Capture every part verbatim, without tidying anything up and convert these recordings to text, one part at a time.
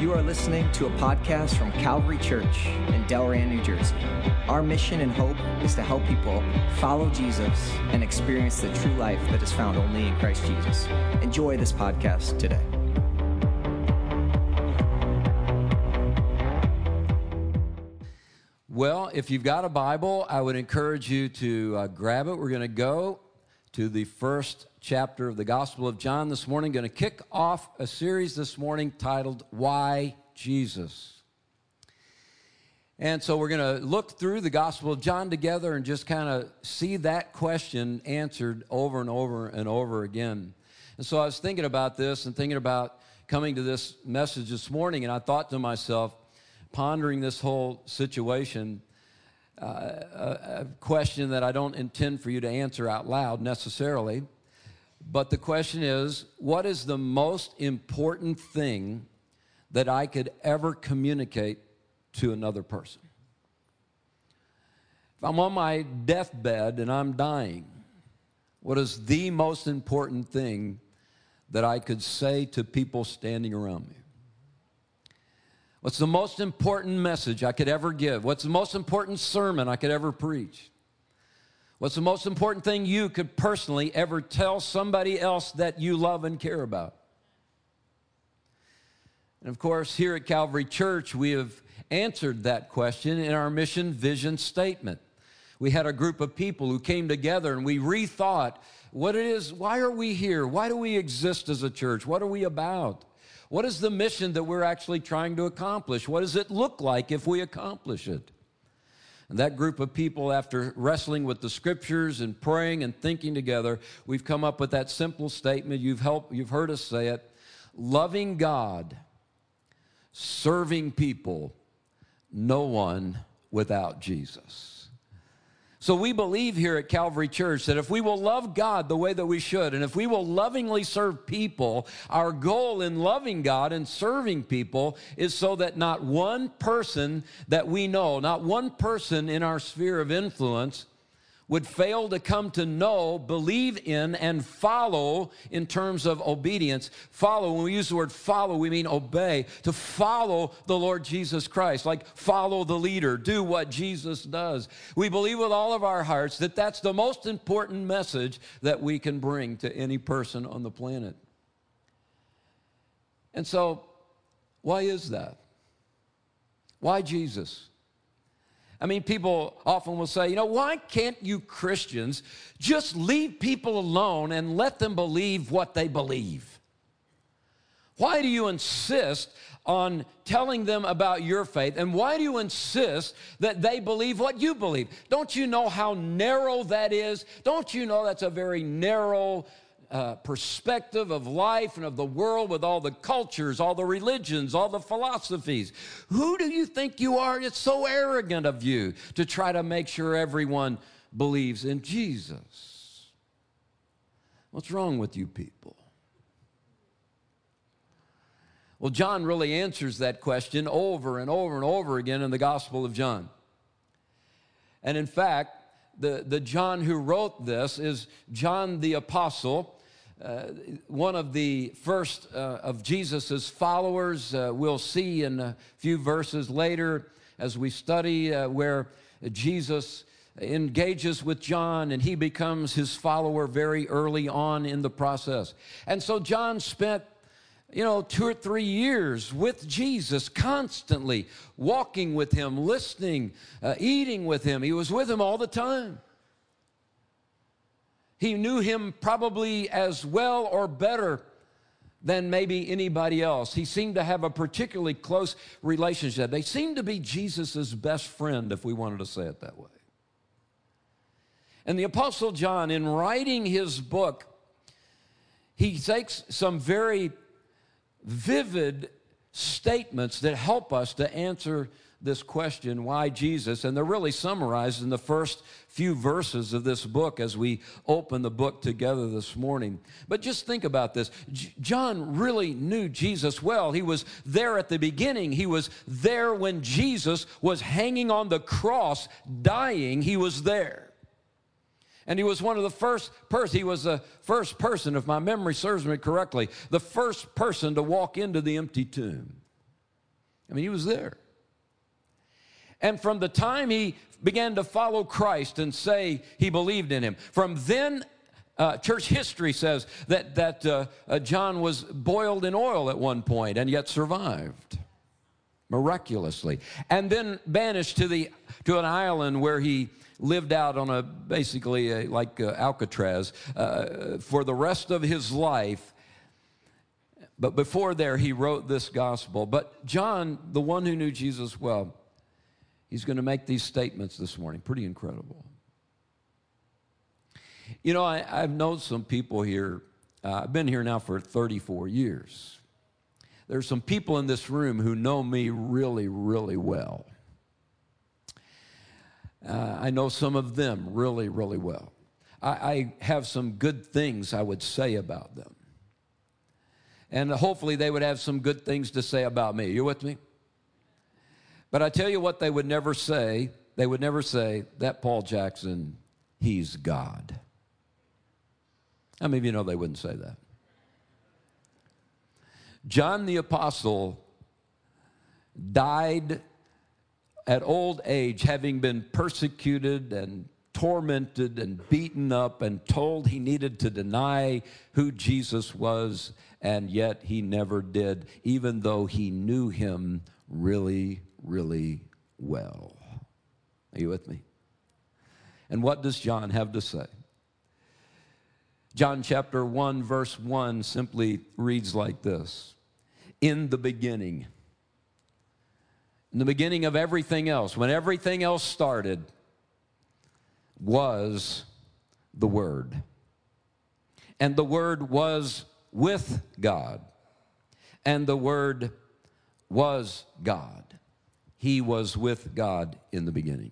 You are listening to a podcast from Calvary Church in Delran, New Jersey. Our mission and hope is to help people follow Jesus and experience the true life that is found only in Christ Jesus. Enjoy this podcast today. Well, if you've got a Bible, I would encourage you to uh, grab it. We're going to go to the first chapter of the Gospel of John this morning. Going to kick off a series this morning titled, Why Jesus? And so we're going to look through the Gospel of John together and just kind of see that question answered over and over and over again. And so I was thinking about this and thinking about coming to this message this morning, and I thought to myself, pondering this whole situation, uh, a, a question that I don't intend for you to answer out loud necessarily, but the question is, what is the most important thing that I could ever communicate to another person? If I'm on my deathbed and I'm dying, what is the most important thing that I could say to people standing around me? What's the most important message I could ever give? What's the most important sermon I could ever preach? What's the most important thing you could personally ever tell somebody else that you love and care about? And of course, here at Calvary Church, we have answered that question in our mission vision statement. We had a group of people who came together and we rethought what it is, why are we here? Why do we exist as a church? What are we about? What is the mission that we're actually trying to accomplish? What does it look like if we accomplish it? And that group of people, after wrestling with the scriptures and praying and thinking together, we've come up with that simple statement. You've helped, you've heard us say it: loving God, serving people, no one without Jesus. So we believe here at Calvary Church that if we will love God the way that we should, and if we will lovingly serve people, our goal in loving God and serving people is so that not one person that we know, not one person in our sphere of influence would fail to come to know, believe in, and follow in terms of obedience. Follow, when we use the word follow, we mean obey. To follow the Lord Jesus Christ, like follow the leader, do what Jesus does. We believe with all of our hearts that that's the most important message that we can bring to any person on the planet. And so, why is that? Why Jesus? I mean, people often will say, you know, why can't you Christians just leave people alone and let them believe what they believe? Why do you insist on telling them about your faith? And why do you insist that they believe what you believe? Don't you know how narrow that is? Don't you know that's a very narrow Uh, perspective of life and of the world, with all the cultures, all the religions, all the philosophies? Who do you think you are? It's so arrogant of you to try to make sure everyone believes in Jesus. What's wrong with you people? Well, John really answers that question over and over and over again in the Gospel of John. And in fact, The, the John who wrote this is John the Apostle, uh, one of the first uh, of Jesus' followers. Uh, we'll see in a few verses later as we study uh, where Jesus engages with John and he becomes his follower very early on in the process. And so John spent you know, two or three years with Jesus, constantly walking with him, listening, uh, eating with him. He was with him all the time. He knew him probably as well or better than maybe anybody else. He seemed to have a particularly close relationship. They seemed to be Jesus' best friend, if we wanted to say it that way. And the Apostle John, in writing his book, he takes some very vivid statements that help us to answer this question, why Jesus? And they're really summarized in the first few verses of this book as we open the book together this morning. But just think about this. J- John really knew Jesus well. He was there at the beginning. He was there when Jesus was hanging on the cross, dying. He was there. And he was one of the first person, he was the first person, if my memory serves me correctly, the first person to walk into the empty tomb. I mean, he was there. And from the time he began to follow Christ and say he believed in him, from then, uh, church history says that, that uh, uh, John was boiled in oil at one point and yet survived miraculously. And then banished to, the, to an island where he lived out on a, basically a, like uh, Alcatraz uh, for the rest of his life. But before there, he wrote this gospel. But John, the one who knew Jesus well, he's going to make these statements this morning. Pretty incredible. You know, I, I've known some people here. Uh, I've been here now for thirty-four years. There's some people in this room who know me really, really well. Uh, I know some of them really, really well. I, I have some good things I would say about them. And hopefully they would have some good things to say about me. You with me? But I tell you what they would never say. They would never say, that Paul Jackson, he's God. How many of you know they wouldn't say that? John the Apostle died at old age, having been persecuted and tormented and beaten up and told he needed to deny who Jesus was, and yet he never did, even though he knew him really, really well. Are you with me? And what does John have to say? John chapter one, verse one simply reads like this. In the beginning, in the beginning of everything else, when everything else started, was the Word. And the Word was with God. And the Word was God. He was with God in the beginning.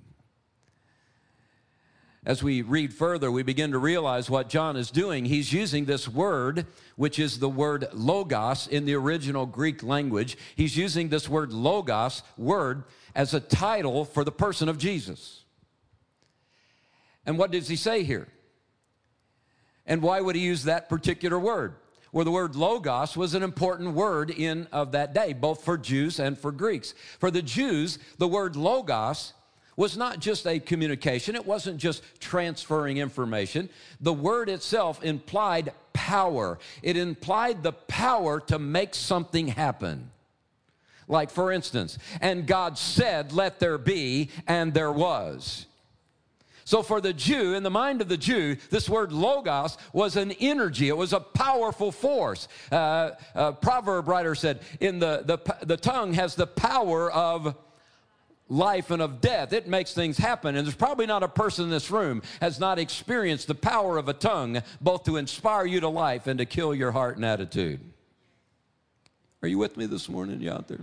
As we read further, we begin to realize what John is doing. He's using this word, which is the word logos in the original Greek language. He's using this word logos, word, as a title for the person of Jesus. And what does he say here? And why would he use that particular word? Well, the word logos was an important word in of that day, both for Jews and for Greeks. For the Jews, the word logos was not just a communication. It wasn't just transferring information. The word itself implied power. It implied the power to make something happen. Like, for instance, and God said, let there be, and there was. So for the Jew, in the mind of the Jew, this word logos was an energy. It was a powerful force. Uh, a proverb writer said, in the, the, the tongue has the power of life and of death. It makes things happen. And there's probably not a person in this room has not experienced the power of a tongue, both to inspire you to life and to kill your heart and attitude. Are you with me this morning? You out there?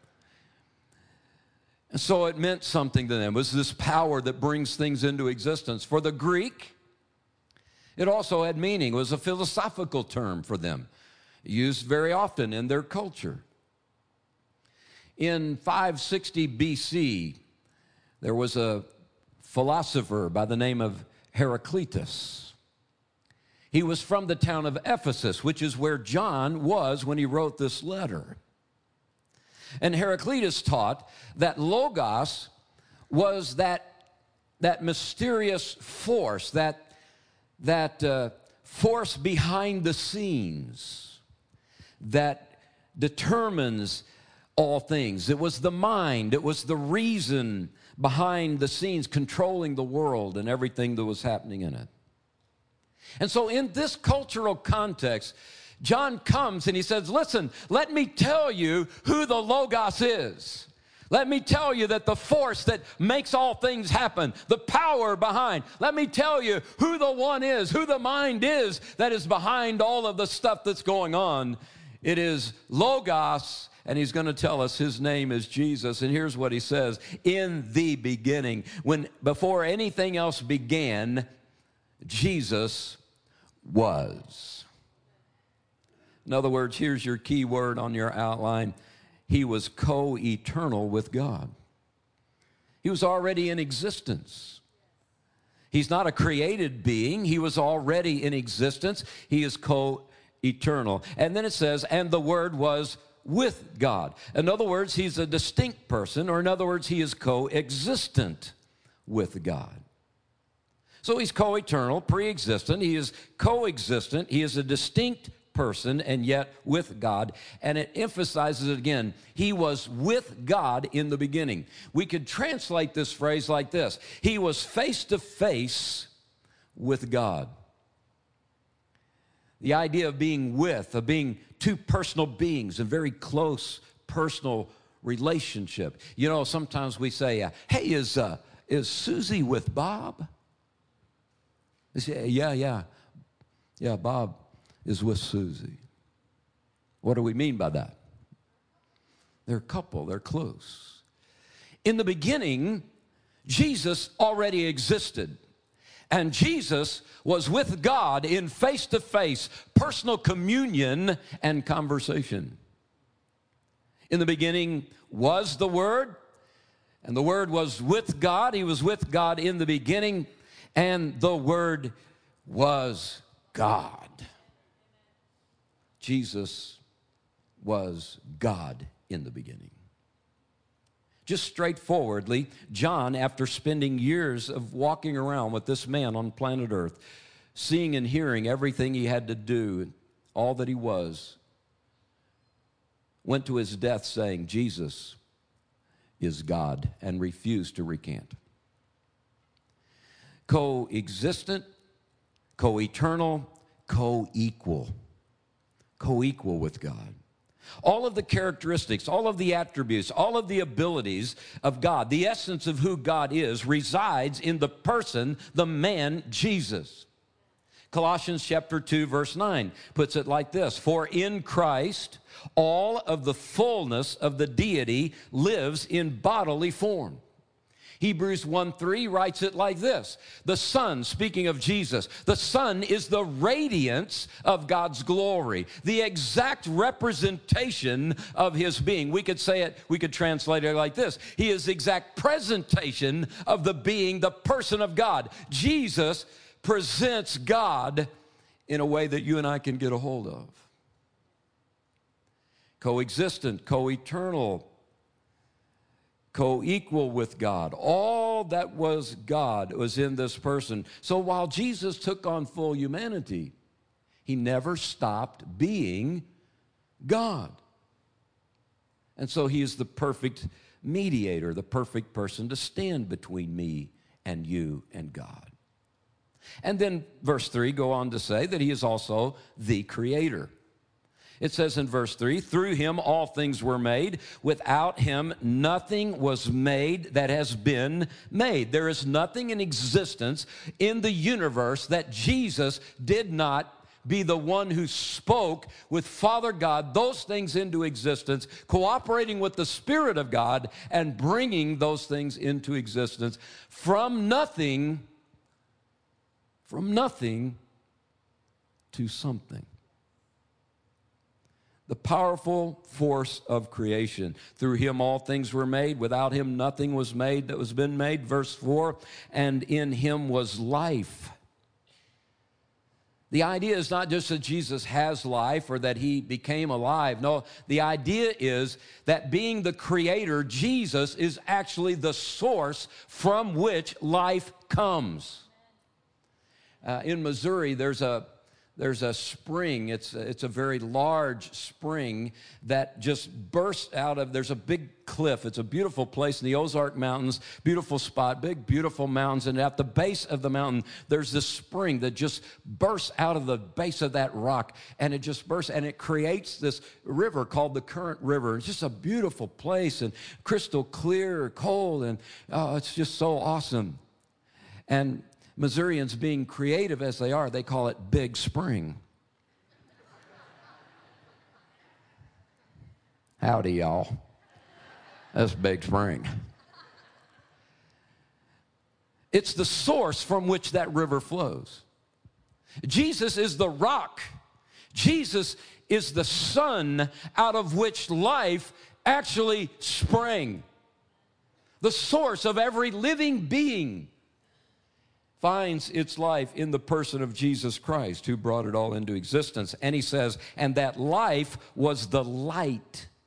And so it meant something to them. It was this power that brings things into existence. For the Greek, it also had meaning. It was a philosophical term for them, used very often in their culture. In five sixty B C, there was a philosopher by the name of Heraclitus. He was from the town of Ephesus, which is where John was when he wrote this letter. And Heraclitus taught that logos was that, that mysterious force, that, that uh, force behind the scenes that determines all things. It was the mind. It was the reason behind the scenes controlling the world and everything that was happening in it. And so in this cultural context, John comes and he says, listen, let me tell you who the Logos is. Let me tell you that the force that makes all things happen, the power behind, let me tell you who the one is, who the mind is that is behind all of the stuff that's going on. It is Logos. And he's going to tell us his name is Jesus. And here's what he says. In the beginning, when before anything else began, Jesus was. In other words, here's your key word on your outline. He was co-eternal with God. He was already in existence. He's not a created being. He was already in existence. He is co-eternal. And then it says, and the Word was with God. In other words, he's a distinct person, or in other words, he is co-existent with God. So he's co-eternal, pre-existent. He is co-existent. He is a distinct person, and yet with God. And it emphasizes it again. He was with God in the beginning. We could translate this phrase like this: he was face to face with God. The idea of being with, of being two personal beings, a very close personal relationship. You know, sometimes we say, uh, hey, is, uh, is Susie with Bob? They say, yeah, yeah, yeah, Bob is with Susie. What do we mean by that? They're a couple, they're close. In the beginning, Jesus already existed. And Jesus was with God in face-to-face personal communion and conversation. In the beginning was the Word, and the Word was with God. He was with God in the beginning, and the Word was God. Jesus was God in the beginning. Just straightforwardly, John, after spending years of walking around with this man on planet Earth, seeing and hearing everything he had to do, all that he was, went to his death saying, Jesus is God, and refused to recant. Co-existent, co-eternal, co-equal. Co-equal with God. All of the characteristics, all of the attributes, all of the abilities of God, the essence of who God is, resides in the person, the man, Jesus. Colossians chapter two, verse nine puts it like this: for in Christ, all of the fullness of the deity lives in bodily form. Hebrews one three writes it like this: the Son, speaking of Jesus, the Son is the radiance of God's glory, the exact representation of his being. We could say it, we could translate it like this: he is the exact presentation of the being, the person of God. Jesus presents God in a way that you and I can get a hold of. Co-existent, co-eternal, co-equal with God. All that was God was in this person. So while Jesus took on full humanity, he never stopped being God. And so he is the perfect mediator, the perfect person to stand between me and you and God. And then verse three go on to say that he is also the creator. It says in verse three, through him all things were made. Without him nothing was made that has been made. There is nothing in existence in the universe that Jesus did not be the one who spoke with Father God those things into existence, cooperating with the Spirit of God and bringing those things into existence from nothing, from nothing to something. The powerful force of creation. Through him all things were made. Without him nothing was made that was been made. Verse four, and in him was life. The idea is not just that Jesus has life or that he became alive. No, the idea is that being the creator, Jesus is actually the source from which life comes. Uh, in Missouri, there's a There's a spring. It's a, it's a very large spring that just bursts out of, there's a big cliff. It's a beautiful place in the Ozark Mountains, beautiful spot, big, beautiful mountains. And at the base of the mountain, there's this spring that just bursts out of the base of that rock. And it just bursts, and it creates this river called the Current River. It's just a beautiful place and crystal clear, cold, and oh, it's just so awesome. And Missourians, being creative as they are, they call it Big Spring. Howdy, y'all. That's Big Spring. It's the source from which that river flows. Jesus is the rock. Jesus is the sun out of which life actually sprang. The source of every living being finds its life in the person of Jesus Christ, who brought it all into existence. And he says, and that life was the light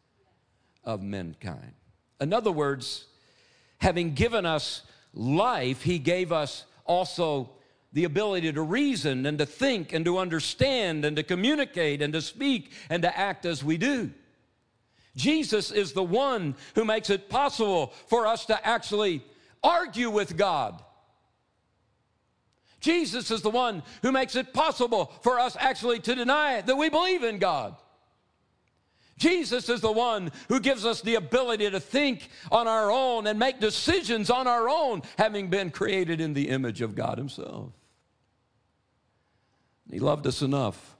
of mankind. In other words, having given us life, he gave us also the ability to reason and to think and to understand and to communicate and to speak and to act as we do. Jesus is the one who makes it possible for us to actually argue with God. Jesus is the one who makes it possible for us actually to deny that we believe in God. Jesus is the one who gives us the ability to think on our own and make decisions on our own, having been created in the image of God himself. He loved us enough.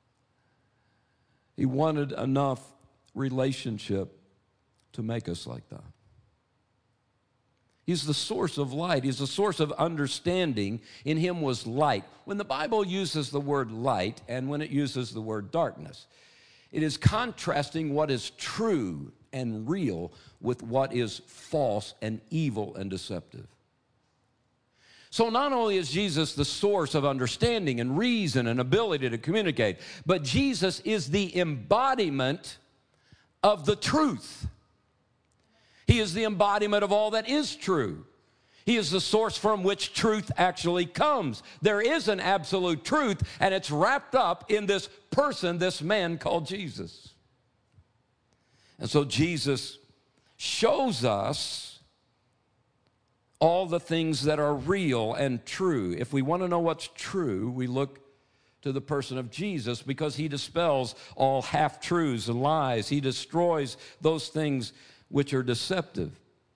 He wanted enough relationship to make us like that. He's the source of light. He's the source of understanding. In him was light. When the Bible uses the word light and when it uses the word darkness, it is contrasting what is true and real with what is false and evil and deceptive. So not only is Jesus the source of understanding and reason and ability to communicate, but Jesus is the embodiment of the truth. He is the embodiment of all that is true. He is the source from which truth actually comes. There is an absolute truth, and it's wrapped up in this person, this man called Jesus. And so Jesus shows us all the things that are real and true. If we want to know what's true, we look to the person of Jesus because he dispels all half-truths and lies. He destroys those things which are deceptive.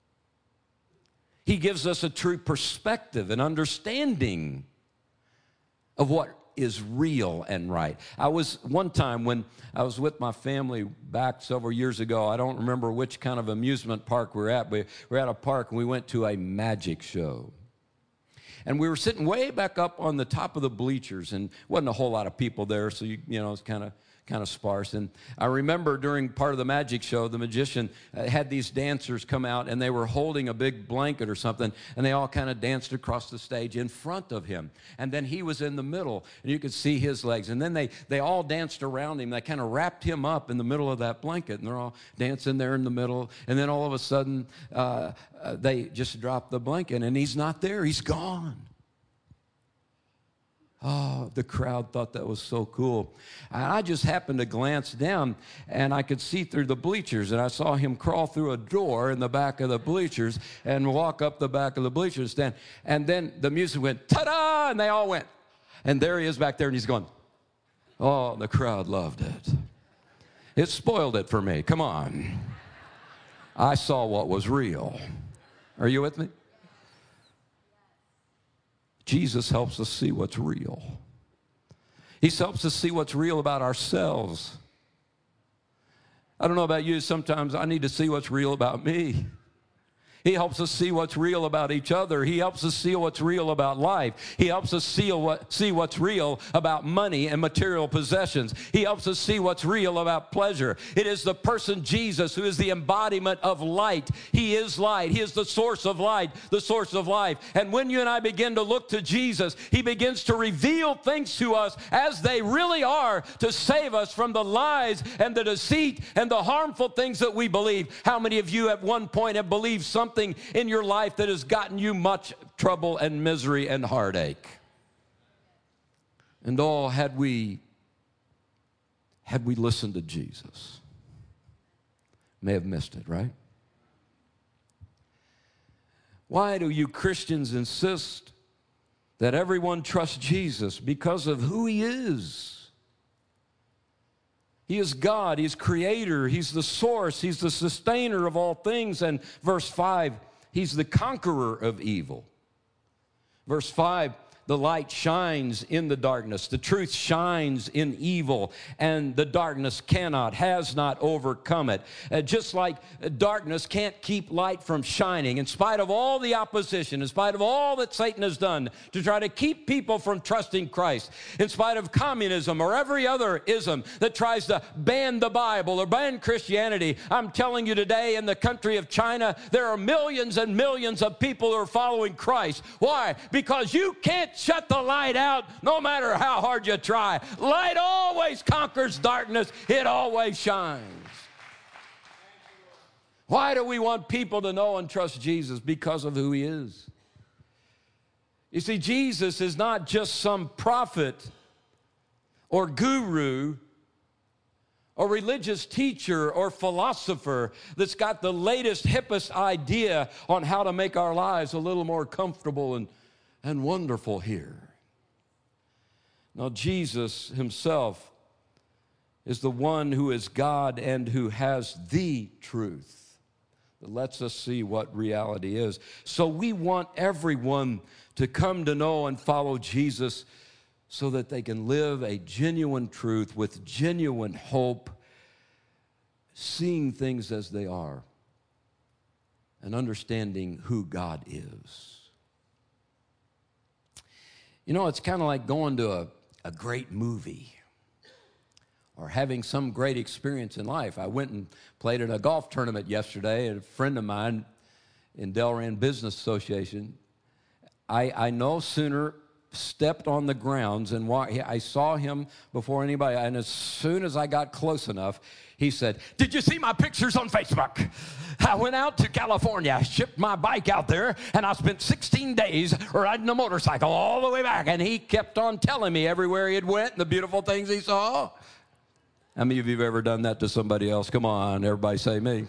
He gives us a true perspective and understanding of what is real and right. I was, one time when I was with my family back several years ago, I don't remember which kind of amusement park we were at, but we were at a park and we went to a magic show. And we were sitting way back up on the top of the bleachers, and wasn't a whole lot of people there, so you, you know, it's kind of kind of sparse. And I remember during part of the magic show, the magician uh, had these dancers come out, and they were holding a big blanket or something, and they all kind of danced across the stage in front of him. And then he was in the middle, and you could see his legs. And then they, they all danced around him. They kind of wrapped him up in the middle of that blanket, and they're all dancing there in the middle. And then all of a sudden, uh, uh, they just dropped the blanket, and he's not there. He's gone. Oh, the crowd thought that was so cool. And I just happened to glance down, and I could see through the bleachers, and I saw him crawl through a door in the back of the bleachers and walk up the back of the bleachers stand. And then the music went, ta-da, and they all went. And there he is back there, and he's going, oh, the crowd loved it. It spoiled it for me. Come on. I saw what was real. Are you with me? Jesus helps us see what's real. He helps us see what's real about ourselves. I don't know about you, sometimes I need to see what's real about me. He helps us see what's real about each other. He helps us see what's real about life. He helps us see, what, see what's real about money and material possessions. He helps us see what's real about pleasure. It is the person Jesus who is the embodiment of light. He is light. He is the source of light, the source of life. And when you and I begin to look to Jesus, he begins to reveal things to us as they really are to save us from the lies and the deceit and the harmful things that we believe. How many of you at one point have believed something Something in your life that has gotten you much trouble and misery and heartache? And oh, had we had we listened to Jesus, may have missed it, right? Why do you Christians insist that everyone trusts Jesus? Because of who he is. He is God, he's creator, he's the source, he's the sustainer of all things. And verse five, he's the conqueror of evil. Verse five, the light shines in the darkness. The truth shines in evil, and the darkness cannot, has not overcome it. Uh, just like darkness can't keep light from shining, in spite of all the opposition, in spite of all that Satan has done to try to keep people from trusting Christ, in spite of communism or every other ism that tries to ban the Bible or ban Christianity, I'm telling you today, in the country of China, there are millions and millions of people who are following Christ. Why? Because you can't shut the light out no matter how hard you try. Light always conquers darkness. It always shines. Why do we want people to know and trust Jesus? Because of who he is. You see, Jesus is not just some prophet or guru or religious teacher or philosopher that's got the latest, hippest idea on how to make our lives a little more comfortable and, and wonderful here. Now, Jesus himself is the one who is God and who has the truth that lets us see what reality is. So we want everyone to come to know and follow Jesus so that they can live a genuine truth with genuine hope, seeing things as they are and understanding who God is. You know, it's kind of like going to a, a great movie or having some great experience in life. I went and played in a golf tournament yesterday, and a friend of mine in Delran Business Association, I, I no sooner stepped on the grounds and walked, I saw him before anybody, and as soon as I got close enough, he said, "Did you see my pictures on Facebook? I went out to California, I shipped my bike out there, and I spent sixteen days riding a motorcycle all the way back." And he kept on telling me everywhere he had went and the beautiful things he saw. How many of you have ever done that to somebody else? Come on, everybody say me.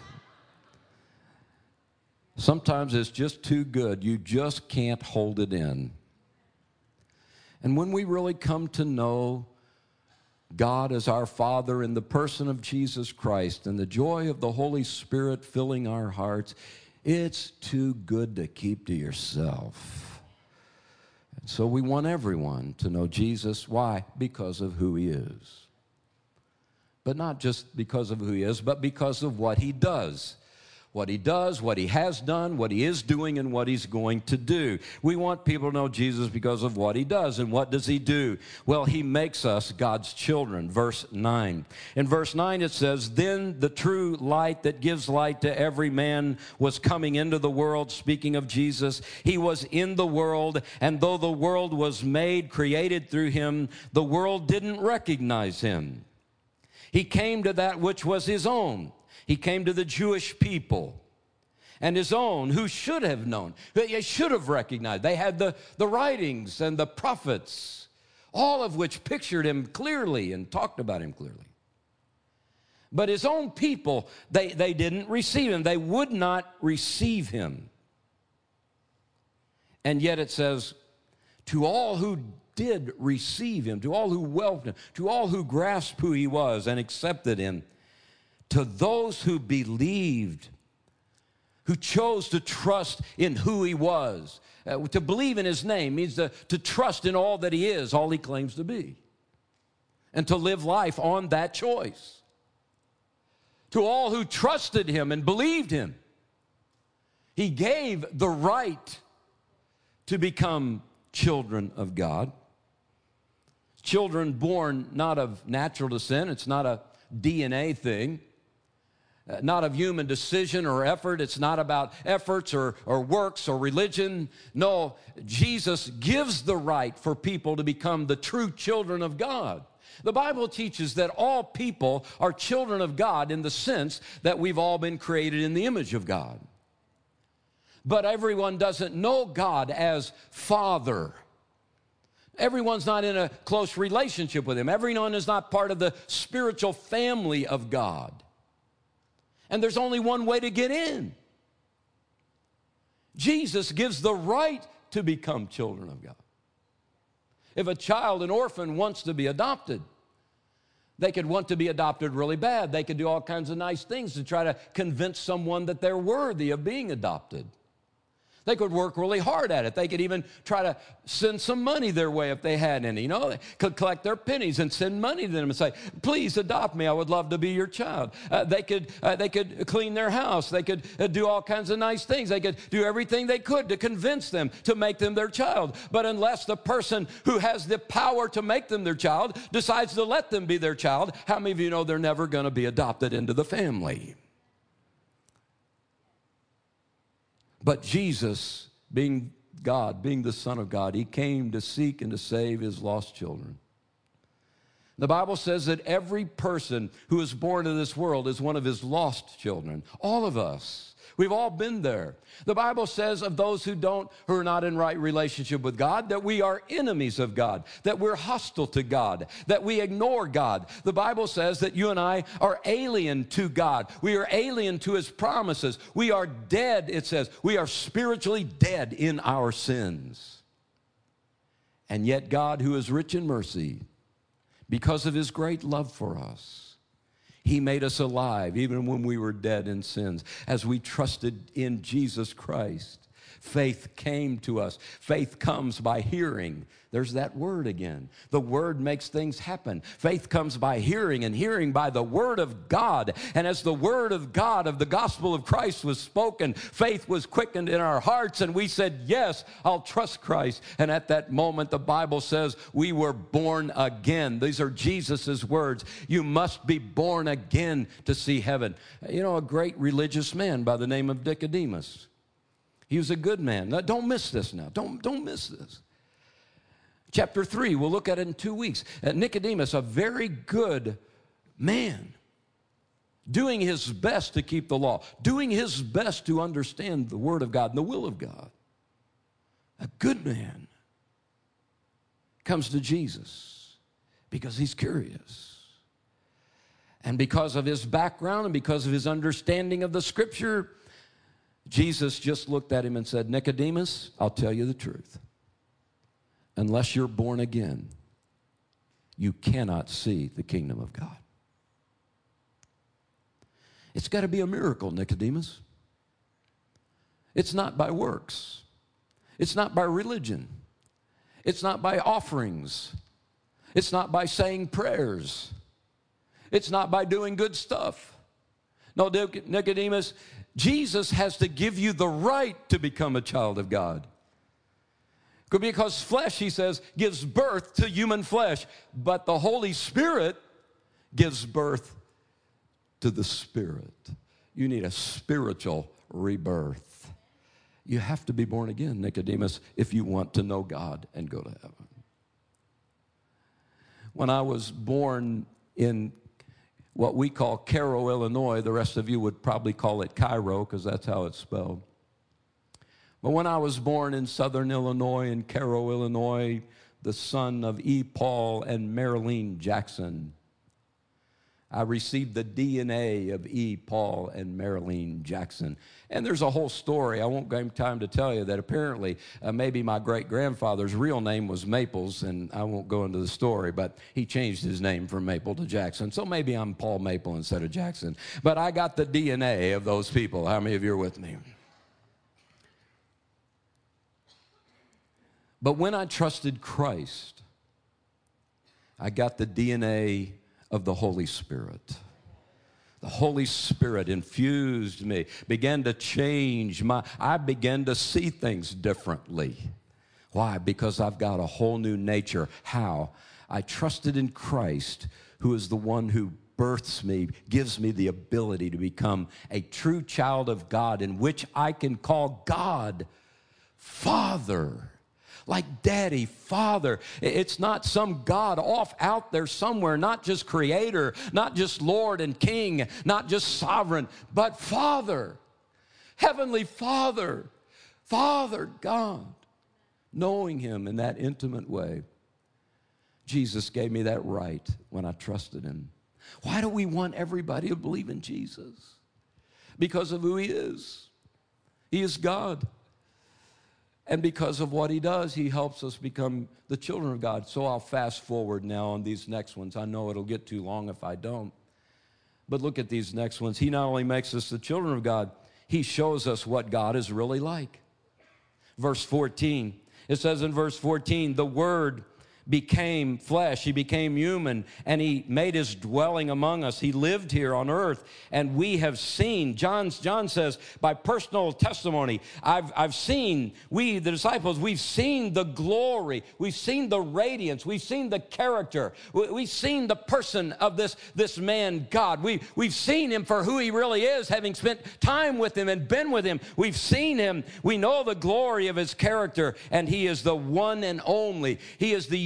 Sometimes it's just too good. You just can't hold it in. And when we really come to know God as our Father in the person of Jesus Christ and the joy of the Holy Spirit filling our hearts, it's too good to keep to yourself. And so we want everyone to know Jesus. Why? Because of who he is. But not just because of who he is, but because of what he does. What he does, what he has done, what he is doing, and what he's going to do. We want people to know Jesus because of what he does. And what does he do? Well, he makes us God's children. Verse nine. In verse nine it says, "Then the true light that gives light to every man was coming into the world," speaking of Jesus. "He was in the world, and though the world was made, created through him, the world didn't recognize him. He came to that which was his own. He came to the Jewish people, and his own, who should have known, they should have recognized. They had the, the writings and the prophets, all of which pictured him clearly and talked about him clearly. But his own people, they, they didn't receive him. They would not receive him. And yet it says, to all who did receive him, to all who welcomed him, to all who grasped who he was and accepted him, to those who believed, who chose to trust in who he was. Uh, to believe in his name means to, to trust in all that he is, all he claims to be, and to live life on that choice. To all who trusted him and believed him, he gave the right to become children of God. Children born not of natural descent. It's not a D N A thing. Uh, not of human decision or effort. It's not about efforts or, or works or religion. No, Jesus gives the right for people to become the true children of God. The Bible teaches that all people are children of God in the sense that we've all been created in the image of God. But everyone doesn't know God as Father. Everyone's not in a close relationship with him. Everyone is not part of the spiritual family of God. And there's only one way to get in. Jesus gives the right to become children of God. If a child, an orphan, wants to be adopted, they could want to be adopted really bad. They could do all kinds of nice things to try to convince someone that they're worthy of being adopted. They could work really hard at it. They could even try to send some money their way if they had any. You know, they could collect their pennies and send money to them and say, "Please adopt me. I would love to be your child." Uh, they could uh, they could clean their house. They could uh, do all kinds of nice things. They could do everything they could to convince them to make them their child. But unless the person who has the power to make them their child decides to let them be their child, how many of you know they're never going to be adopted into the family? But Jesus, being God, being the Son of God, he came to seek and to save his lost children. The Bible says that every person who is born in this world is one of his lost children. All of us. We've all been there. The Bible says of those who don't, who are not in right relationship with God, that we are enemies of God, that we're hostile to God, that we ignore God. The Bible says that you and I are alien to God. We are alien to his promises. We are dead, it says. We are spiritually dead in our sins. And yet God, who is rich in mercy, because of his great love for us, he made us alive even when we were dead in sins. As we trusted in Jesus Christ, faith came to us. Faith comes by hearing. There's that word again. The word makes things happen. Faith comes by hearing, and hearing by the word of God. And as the word of God of the gospel of Christ was spoken, faith was quickened in our hearts, and we said, yes, I'll trust Christ. And at that moment, the Bible says we were born again. These are Jesus's words. You must be born again to see heaven. You know, a great religious man by the name of Nicodemus. He was a good man. Now, don't miss this now. Don't, don't miss this. Chapter three, we'll look at it in two weeks. Uh, Nicodemus, a very good man, doing his best to keep the law, doing his best to understand the Word of God and the will of God. A good man comes to Jesus because he's curious. And because of his background and because of his understanding of the Scripture, Jesus just looked at him and said, Nicodemus, I'll tell you the truth. Unless you're born again, you cannot see the kingdom of God. It's got to be a miracle, Nicodemus. It's not by works. It's not by religion. It's not by offerings. It's not by saying prayers. It's not by doing good stuff. No, Nicodemus, Jesus has to give you the right to become a child of God. Because flesh, he says, gives birth to human flesh, but the Holy Spirit gives birth to the Spirit. You need a spiritual rebirth. You have to be born again, Nicodemus, if you want to know God and go to heaven. When I was born in what we call Cairo, Illinois, the rest of you would probably call it Cairo because that's how it's spelled. But when I was born in southern Illinois, in Cairo, Illinois, the son of E. Paul and Marilyn Jackson, I received the D N A of E. Paul and Marilyn Jackson. And there's a whole story. I won't give time to tell you that apparently uh, maybe my great-grandfather's real name was Maples, and I won't go into the story, but he changed his name from Maple to Jackson. So maybe I'm Paul Maple instead of Jackson. But I got the D N A of those people. How many of you are with me? But when I trusted Christ, I got the D N A of the Holy Spirit. The Holy Spirit infused me, began to change my, I began to see things differently. Why? Because I've got a whole new nature. How? I trusted in Christ, who is the one who births me, gives me the ability to become a true child of God, in which I can call God Father. Like Daddy, Father. It's not some God off out there somewhere, not just Creator, not just Lord and King, not just Sovereign, but Father, Heavenly Father, Father God. Knowing Him in that intimate way. Jesus gave me that right when I trusted Him. Why do we want everybody to believe in Jesus? Because of who He is. He is God. And because of what He does, He helps us become the children of God. So I'll fast forward now on these next ones. I know it'll get too long if I don't. But look at these next ones. He not only makes us the children of God, He shows us what God is really like. Verse fourteen, it says in verse fourteen, the Word became flesh, He became human, and He made His dwelling among us. He lived here on earth, and we have seen, John's, John says, by personal testimony, I've, I've seen, we, the disciples, we've seen the glory, we've seen the radiance, we've seen the character, we, we've seen the person of this, this man, God. We, we've seen Him for who He really is, having spent time with Him and been with Him. We've seen Him. We know the glory of His character, and He is the one and only. He is the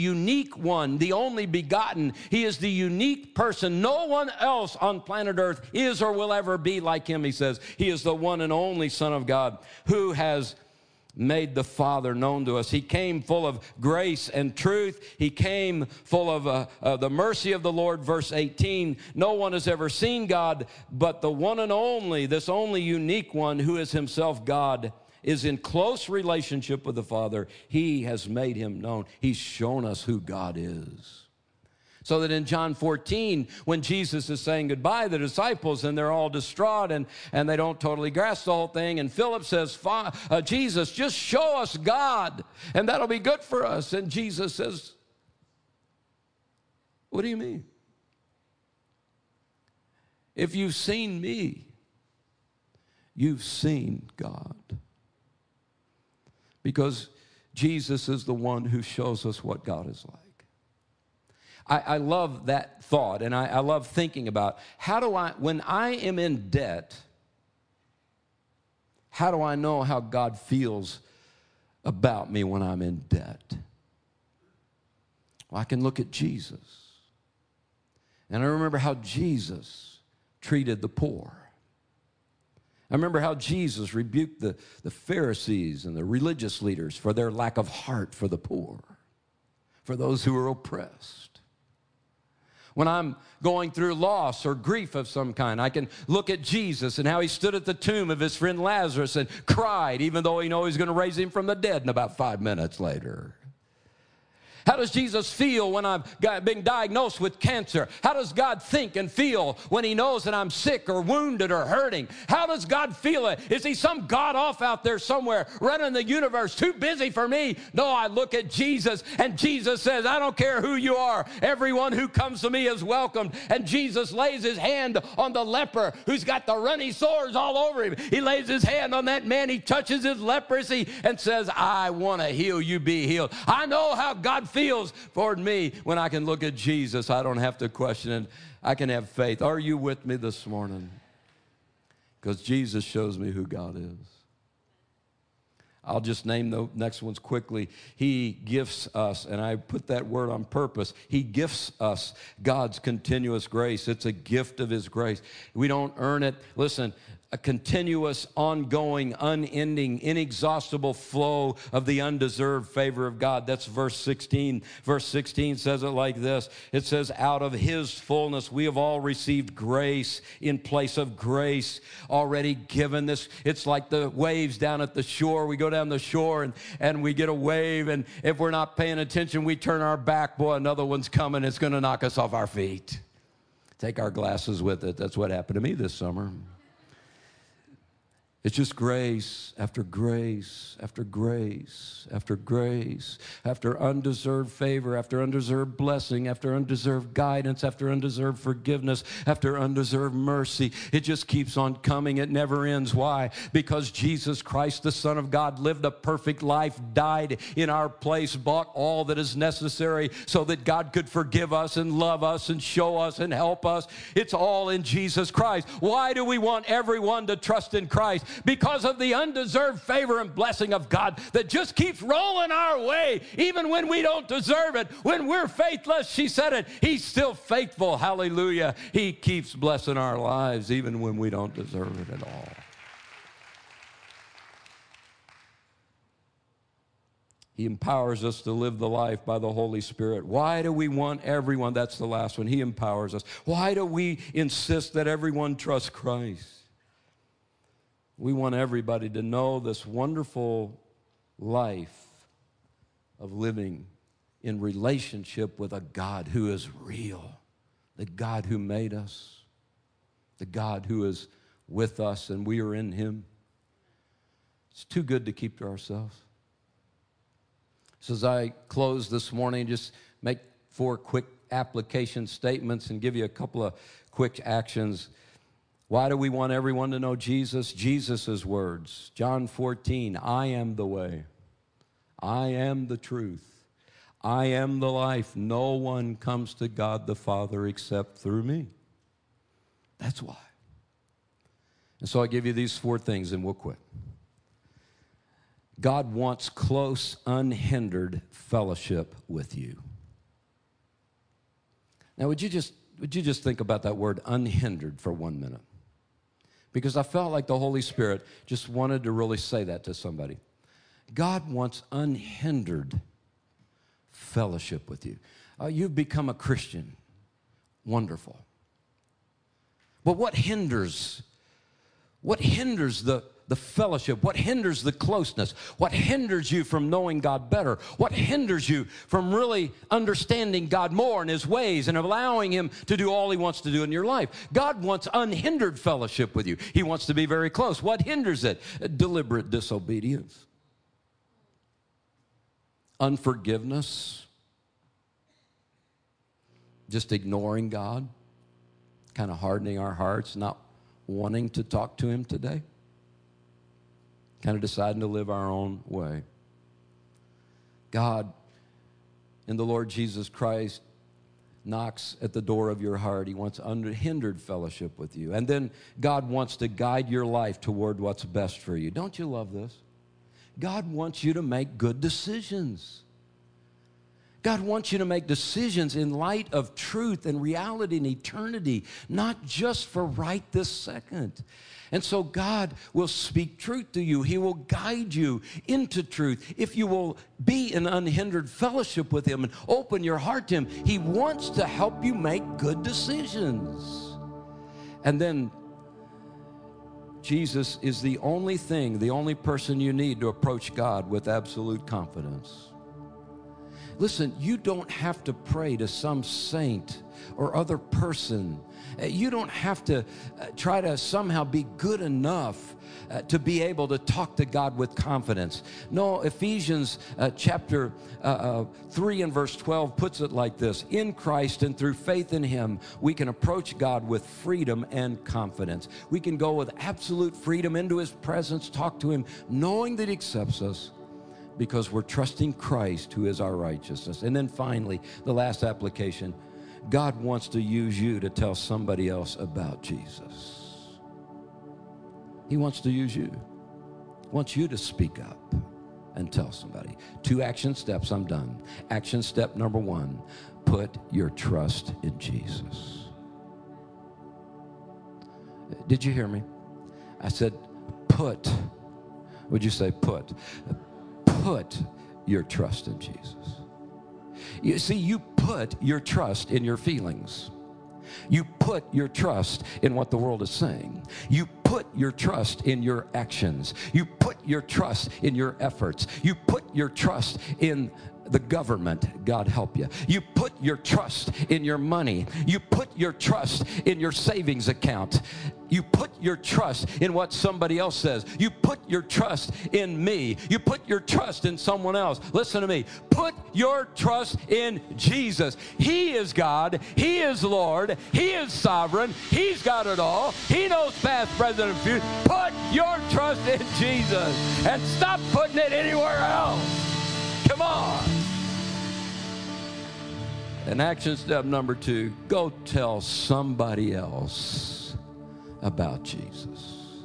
unique one, the only begotten. He is the unique person. No one else on planet Earth is or will ever be like him, he says. He is the one and only Son of God who has made the Father known to us. He came full of grace and truth. He came full of uh, uh, the mercy of the Lord, verse eighteen. No one has ever seen God, but the one and only, this only unique one who is himself God, is in close relationship with the Father. He has made him known. He's shown us who God is. So that in John fourteen, when Jesus is saying goodbye to the disciples and they're all distraught and, and they don't totally grasp the whole thing, and Philip says, uh, Jesus, just show us God, and that'll be good for us. And Jesus says, what do you mean? If you've seen me, you've seen God. Because Jesus is the one who shows us what God is like. I, I love that thought, and I, I love thinking about how do I, when I am in debt, how do I know how God feels about me when I'm in debt? Well, I can look at Jesus. And I remember how Jesus treated the poor. I remember how Jesus rebuked the, the Pharisees and the religious leaders for their lack of heart for the poor, for those who are oppressed. When I'm going through loss or grief of some kind, I can look at Jesus and how he stood at the tomb of his friend Lazarus and cried, even though he knows he's going to raise him from the dead in about five minutes later. How does Jesus feel when I've got, been diagnosed with cancer? How does God think and feel when he knows that I'm sick or wounded or hurting? How does God feel it? Is he some God off out there somewhere running the universe, too busy for me? No, I look at Jesus, and Jesus says, I don't care who you are. Everyone who comes to me is welcomed. And Jesus lays his hand on the leper who's got the runny sores all over him. He lays his hand on that man. He touches his leprosy and says, I want to heal you, be healed. I know how God feels toward me when I can look at Jesus. I don't have to question it. I can have faith. Are you with me this morning? Because Jesus shows me who God is. I'll just name the next ones quickly. He gifts us, and I put that word on purpose. He gifts us God's continuous grace. It's a gift of his grace. We don't earn it. Listen, a continuous, ongoing, unending, inexhaustible flow of the undeserved favor of God. That's verse sixteen. Verse sixteen says it like this. It says, out of his fullness we have all received grace in place of grace already given. This, it's like the waves down at the shore. We go down the shore and, and we get a wave, and if we're not paying attention, we turn our back. Boy, another one's coming. It's going to knock us off our feet. Take our glasses with it. That's what happened to me this summer. It's just grace after grace after grace after grace after undeserved favor, after undeserved blessing, after undeserved guidance, after undeserved forgiveness, after undeserved mercy. It just keeps on coming. It never ends. Why? Because Jesus Christ, the Son of God, lived a perfect life, died in our place, bought all that is necessary so that God could forgive us and love us and show us and help us. It's all in Jesus Christ. Why do we want everyone to trust in Christ? Because of the undeserved favor and blessing of God that just keeps rolling our way, even when we don't deserve it. When we're faithless, she said it, he's still faithful. Hallelujah. He keeps blessing our lives even when we don't deserve it at all. He empowers us to live the life by the Holy Spirit. Why do we want everyone? That's the last one. He empowers us. Why do we insist that everyone trust Christ? We want everybody to know this wonderful life of living in relationship with a God who is real, the God who made us, the God who is with us and we are in him. It's too good to keep to ourselves. So as I close this morning, just make four quick application statements and give you a couple of quick actions. Why do we want everyone to know Jesus? Jesus' words, John fourteen, I am the way, I am the truth, I am the life. No one comes to God the Father except through me. That's why. And so I give you these four things and we'll quit. God wants close, unhindered fellowship with you. Now, would you just would you just think about that word unhindered for one minute? Because I felt like the Holy Spirit just wanted to really say that to somebody. God wants unhindered fellowship with you. Uh, you've become a Christian. Wonderful. But what hinders? What hinders the, the fellowship? What hinders the closeness? What hinders you from knowing God better? What hinders you from really understanding God more and His ways and allowing Him to do all He wants to do in your life? God wants unhindered fellowship with you. He wants to be very close. What hinders it? Deliberate disobedience. Unforgiveness. Just ignoring God. Kind of hardening our hearts, not wanting to talk to Him today. Kind of deciding to live our own way. God, in the Lord Jesus Christ, knocks at the door of your heart. He wants unhindered fellowship with you. And then God wants to guide your life toward what's best for you. Don't you love this? God wants you to make good decisions. God wants you to make decisions in light of truth and reality and eternity, not just for right this second. And so God will speak truth to you. He will guide you into truth. If you will be in unhindered fellowship with Him and open your heart to Him, He wants to help you make good decisions. And then Jesus is the only thing, the only person you need to approach God with absolute confidence. Listen, you don't have to pray to some saint or other person. You don't have to uh, try to somehow be good enough uh, to be able to talk to God with confidence. No, Ephesians uh, chapter uh, uh, three and verse twelve puts it like this. In Christ and through faith in Him, we can approach God with freedom and confidence. We can go with absolute freedom into His presence, talk to Him, knowing that He accepts us, because we're trusting Christ, who is our righteousness. And then finally, the last application, God wants to use you to tell somebody else about Jesus. He wants to use you. He wants you to speak up and tell somebody. Two action steps, I'm done. Action step number one, put your trust in Jesus. Did you hear me? I said put. Would you say put? Put your trust in Jesus. You see, you put your trust in your feelings. You put your trust in what the world is saying. You put your trust in your actions. You put your trust in your efforts. You put your trust in the government. God help you. You put your trust in your money. You put your trust in your savings account. You put your trust in what somebody else says. You put your trust in me. You put your trust in someone else. Listen to me. Put your trust in Jesus. He is God. He is Lord. He is sovereign. He's got it all. He knows past, present, and future. Put your trust in Jesus and stop putting it anywhere else. Come on. And action step number two, go tell somebody else about Jesus.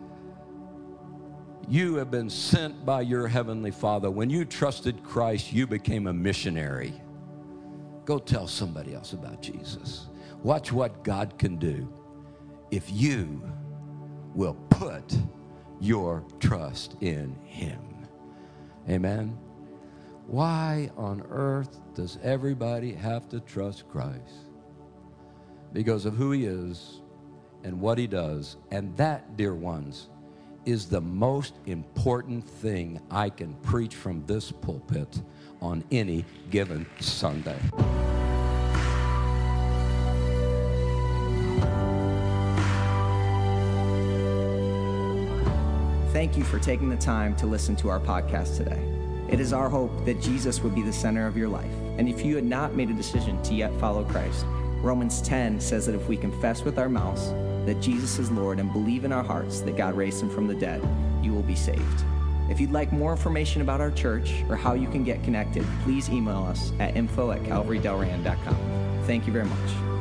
You have been sent by your Heavenly Father. When you trusted Christ, you became a missionary. Go tell somebody else about Jesus. Watch what God can do if you will put your trust in Him. Amen. Why on earth does everybody have to trust Christ? Because of who He is and what He does. And that, dear ones, is the most important thing I can preach from this pulpit on any given Sunday. Thank you for taking the time to listen to our podcast today. It is our hope that Jesus would be the center of your life. And if you had not made a decision to yet follow Christ, Romans ten says that if we confess with our mouths that Jesus is Lord and believe in our hearts that God raised Him from the dead, you will be saved. If you'd like more information about our church or how you can get connected, please email us at info at calvary del ran dot com. Thank you very much.